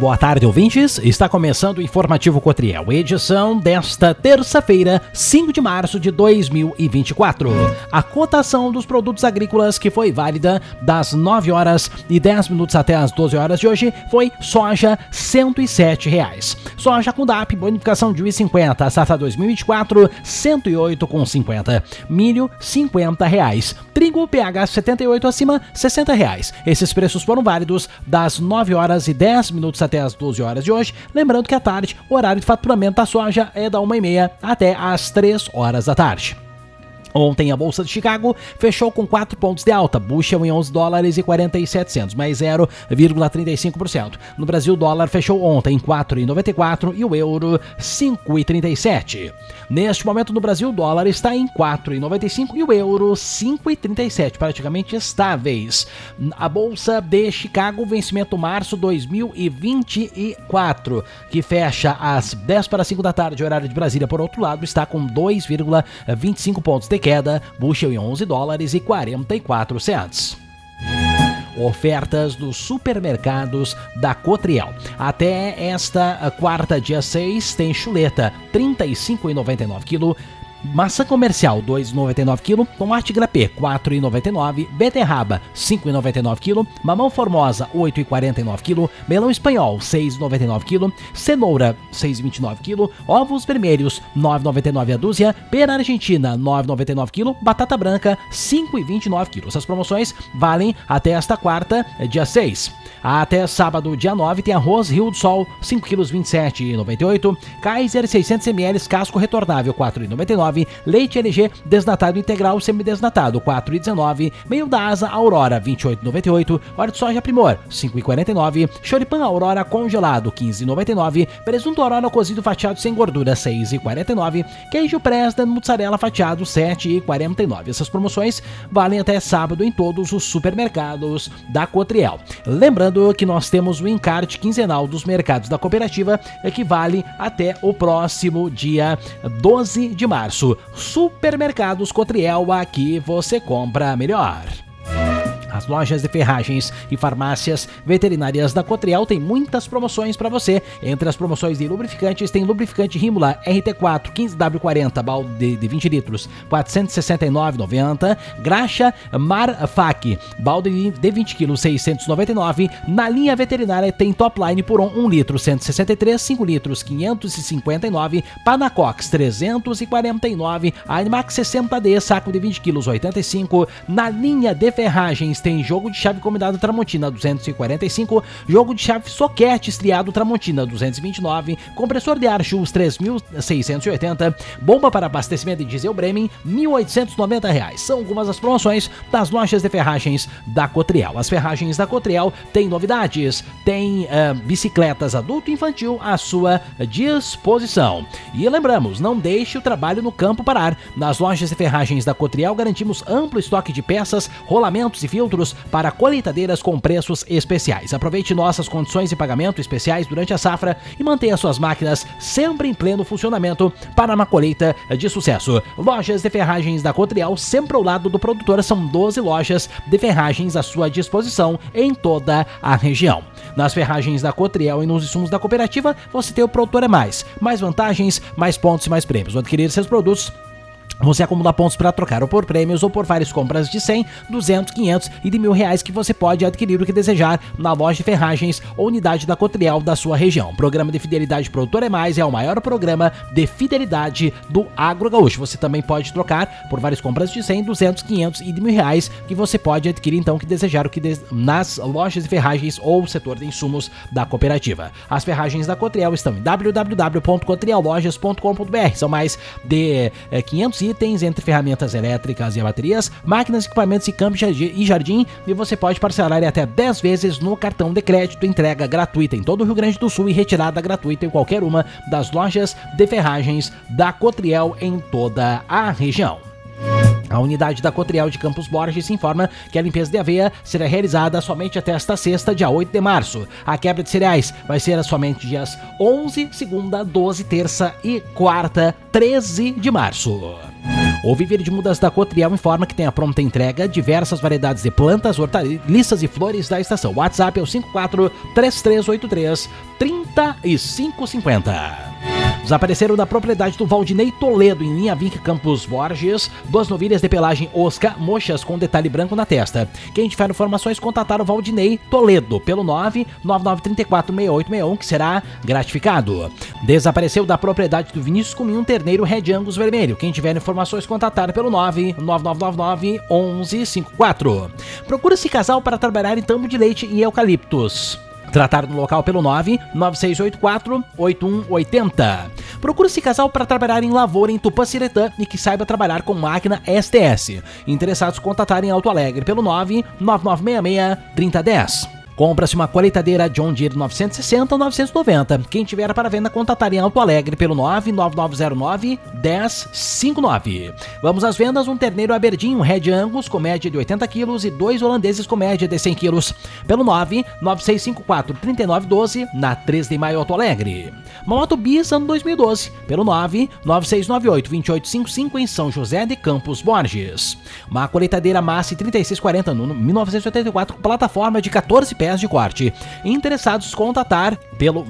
boa tarde, ouvintes. Está começando o Informativo Cotriel, edição desta terça-feira, 5 de março de 2024. A cotação dos produtos agrícolas que foi válida das 9 horas e 10 minutos até as 12 horas de hoje foi soja R$ 107. Soja com DAP, bonificação de R$ 1,50, safra 2024, R$ 108,50. Milho, R$ 50. Trigo, pH 78 acima, R$ 60. Esses preços foram válidos das 9 horas e 10 minutos até as 12 horas de hoje. Lembrando que à tarde, o horário de faturamento da soja é da 1h30 até as 3 horas da tarde. Ontem a Bolsa de Chicago fechou com 4 pontos de alta, bushel em $11,47, mais 0,35%. No Brasil, o dólar fechou ontem em 4,94 e o euro 5,37. Neste momento no Brasil, o dólar está em 4,95 e o euro 5,37, praticamente estáveis. A Bolsa de Chicago, vencimento março 2024, que fecha às 10 para 5 da tarde, horário de Brasília, por outro lado, está com 2,25 pontos de queda, bushel em $11,44. Ofertas dos supermercados da Cotriel. Até esta quarta, dia 6, tem chuleta R$ 35,99 kg. Maçã comercial, R$ 2,99 kg, tomate grapê, R$ 4,99, beterraba, R$ 5,99 kg, mamão formosa, R$ 8,49 kg, melão espanhol, R$ 6,99 kg, cenoura, R$ 6,29 kg, ovos vermelhos, R$ 9,99 a dúzia, pera argentina, R$ 9,99 kg, batata branca, R$ 5,29 kg. Essas promoções valem até esta quarta, dia 6. Até sábado, dia 9, tem arroz Rio do Sol, 5 kg, R$ 27,98, Kaiser 600 ml, casco retornável, R$ 4,99, leite LG desnatado integral semidesnatado, R$ 4,19, meio da asa Aurora, R$ 28,98, óleo de soja Primor, R$ 5,49, choripan Aurora congelado, R$ 15,99, presunto Aurora cozido fatiado sem gordura, R$ 6,49, queijo Presden mussarela fatiado, R$ 7,49. Essas promoções valem até sábado em todos os supermercados da Cotriel. Lembrando que nós temos o encarte quinzenal dos mercados da cooperativa, que vale até o próximo dia 12 de março. Supermercados Cotriel, aqui você compra melhor. As lojas de ferragens e farmácias veterinárias da Cotriel têm muitas promoções para você. Entre as promoções de lubrificantes, tem lubrificante Rímula RT4 15W40, balde de 20 litros, R$ 469,90. Graxa Marfac, balde de 20 kg, R$ 699. Na linha veterinária tem Topline por 1 litro, R$ 163, 5 litros, R$ 559. Panacox, R$ 349. Animax 60D, saco de 20 kg, R$ 85. Na linha de ferragens tem jogo de chave combinado Tramontina 245, jogo de chave soquete estriado Tramontina 229, compressor de ar Schultz 3.680, bomba para abastecimento de diesel Bremen R$ 1.890. São algumas das promoções das lojas de ferragens da Cotriel. As ferragens da Cotriel têm novidades, tem bicicletas adulto e infantil à sua disposição. E lembramos, não deixe o trabalho no campo parar. Nas lojas de ferragens da Cotriel garantimos amplo estoque de peças, rolamentos e filtros para colheitadeiras com preços especiais. Aproveite nossas condições de pagamento especiais durante a safra e mantenha suas máquinas sempre em pleno funcionamento para uma colheita de sucesso. Lojas de ferragens da Cotriel, sempre ao lado do produtor, são 12 lojas de ferragens à sua disposição em toda a região. Nas ferragens da Cotriel e nos insumos da cooperativa, você tem o Produtor é Mais vantagens, mais pontos e mais prêmios. Ao adquirir seus produtos, você acumula pontos para trocar ou por prêmios ou por várias compras de 100, 200, 500 e de R$1.000 que você pode adquirir o que desejar na loja de ferragens ou unidade da Cotriel da sua região. O programa de fidelidade Produtor é Mais é o maior programa de fidelidade do Agro Gaúcho. Você também pode trocar por várias compras de 100, 200, 500 e de R$1.000 que você pode adquirir então o que desejar nas lojas de ferragens ou setor de insumos da cooperativa. As ferragens da Cotriel estão em www.cotriellojas.com.br. São mais de 500 itens entre ferramentas elétricas e baterias, máquinas, equipamentos e campo e jardim, e você pode parcelar até 10 vezes no cartão de crédito, entrega gratuita em todo o Rio Grande do Sul e retirada gratuita em qualquer uma das lojas de ferragens da Cotriel em toda a região. A unidade da Cotriel de Campos Borges informa que a limpeza de aveia será realizada somente até esta sexta, dia 8 de março. A quebra de cereais vai ser somente dias 11, segunda, 12, terça e quarta, 13 de março. O Viveiro de Mudas da Cotriel informa que tem a pronta entrega diversas variedades de plantas, hortaliças e flores da estação. WhatsApp é o 54-3383-3550. Desapareceram da propriedade do Valdinei Toledo, em linha Vinc Campos Borges, 2 novilhas de pelagem osca, mochas com detalhe branco na testa. Quem tiver informações, contatar o Valdinei Toledo pelo 999346861, que será gratificado. Desapareceu da propriedade do Vinícius Cominho um terneiro Red Angus vermelho. Quem tiver informações, contatar pelo 99999-1154. Procura-se casal para trabalhar em tambo de leite e eucaliptos. Tratar no local pelo 99684-8180. Procura-se casal para trabalhar em lavoura em Tupanciretã e que saiba trabalhar com máquina STS. Interessados, contatarem em Alto Alegre pelo 99966-3010. Compra-se uma colheitadeira John Deere 960 ou 990. Quem tiver para venda, contatar em Alto Alegre pelo 99909-1059. Vamos às vendas: um terneiro Aberdeen, um Red Angus com média de 80 kg e 2 holandeses com média de 100 kg. Pelo 99654-3912 na 3 de maio, Alto Alegre. Uma moto Bis ano 2012 pelo 99698-2855 em São José de Campos Borges. Uma colheitadeira Massey 3640 no 1984 com plataforma de 14 pés de corte. Interessados, contatar pelo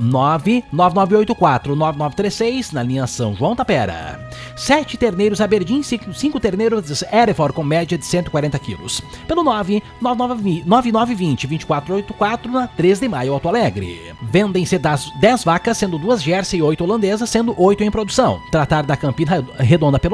99984-9936 na linha São João Tapera. 7 terneiros Aberdeen, 5 terneiros Hereford com média de 140 quilos. Pelo 99920-2484 na 3 de maio, Alto Alegre. Vendem-se 10 vacas, sendo 2 Jersey e 8 holandesas, sendo 8 em produção. Tratar da Campina Redonda pelo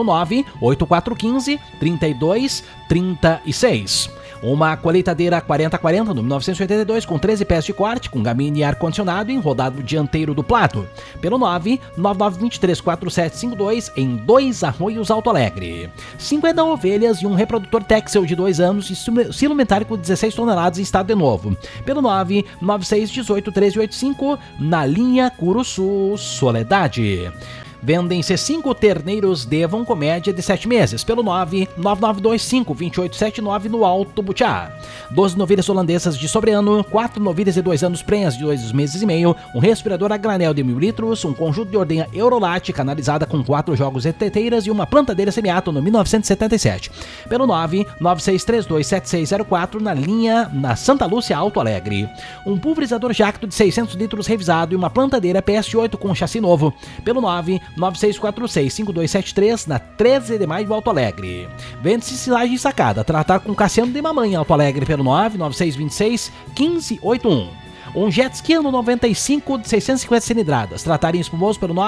98415-3236. Uma colheitadeira 4040 no 1982 com 13 pés de corte, com gamine e ar-condicionado em rodado dianteiro duplado. Pelo 999234752 em 2 Arroios, Alto Alegre. 50 ovelhas e um reprodutor Texel de 2 anos e silo metálico 16 toneladas em estado de novo. Pelo 996181385 na linha Curuçu Soledade. Vendem-se 5 terneiros Devon com média de 7 meses, pelo 99925-2879 no Alto Butiá. 12 novilhas holandesas de sobreano, 4 novilhas de 2 anos prenhas de 2 meses e meio, um respirador a granel de 1000 litros, um conjunto de ordenha Eurolate canalizada com 4 jogos de teteiras e uma plantadeira semiato no 1977. Pelo 996327604 na linha na Santa Lúcia, Alto Alegre. Um pulverizador Jacto de 600 litros revisado e uma plantadeira PS8 com chassi novo. Pelo 99646-5273 na 13 de maio, Alto Alegre. Vende-se silagem sacada. Tratar com Cassiano de Mamãe, Alto Alegre, pelo 99626-1581. Um jet ski ano 95 de 650 cilindradas. Tratar em espumoso pelo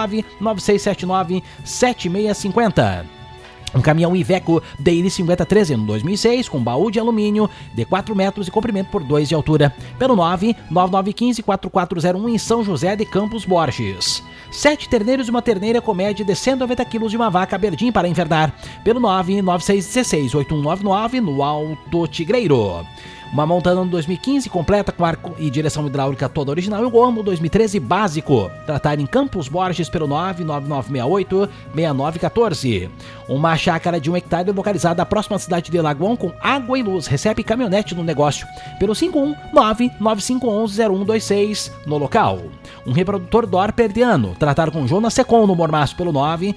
99679-7650. Um caminhão Iveco Daily 5013 no 2006 com baú de alumínio de 4 metros de comprimento por 2 de altura. Pelo 99915-4401 em São José de Campos Borges. 7 terneiros e uma terneira com média de 190 kg de uma vaca Aberdeen para enverdar. Pelo 99616-8199 no Alto Tigreiro. Uma Montana no 2015 completa com arco e direção hidráulica toda original e o Gomo 2013 básico. Tratar em Campos Borges pelo 99968-6914. Uma chácara de 1 hectare localizada próxima à cidade de Lagoão com água e luz. Recebe caminhonete no negócio. Pelo 51995110126 no local. Um reprodutor Dor perdiano. Tratar com Jonas Secon no Mormaço pelo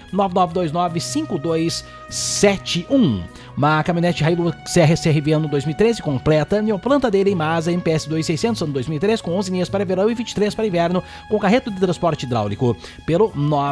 99929-5271. Uma caminhonete Hilux CR-CRV ano 2013 completa e uma plantadeira em Masa MPS 2600 ano 2003 com 11 linhas para verão e 23 para inverno com carreto de transporte hidráulico pelo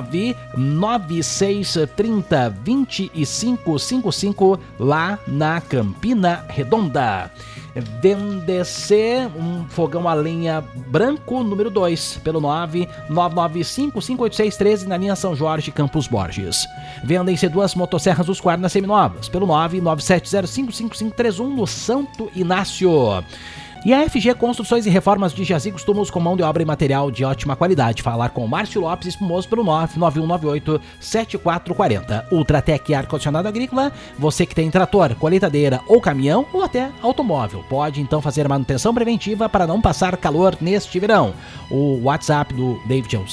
99630-2555 lá na Campina Redonda. Vende-se um fogão a lenha branco número 2 pelo 999558613 na linha São Jorge, Campos Borges. Vendem-se 2 motosserras Husqvarna seminovas pelo 997055531 no Santo Inácio. E a FG Construções e Reformas de Jazigos, túmulos com mão de obra e material de ótima qualidade. Falar com Márcio Lopes, espumoso pelo 99198-7440. Ultratec ar-condicionado agrícola, você que tem trator, colheitadeira ou caminhão ou até automóvel. Pode então fazer manutenção preventiva para não passar calor neste verão. O WhatsApp do David é o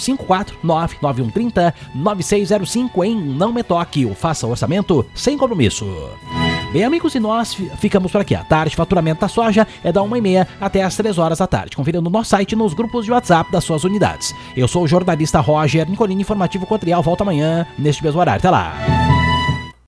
5499130-9605 em Não Me Toque. O Faça Orçamento sem compromisso. Bem, amigos, e nós ficamos por aqui. À tarde, faturamento da soja é da 1h30 até as 3 horas da tarde. Confira no nosso site e nos grupos de WhatsApp das suas unidades. Eu sou o jornalista Roger Nicolini, informativo Cotriel. Volta amanhã, neste mesmo horário. Até lá!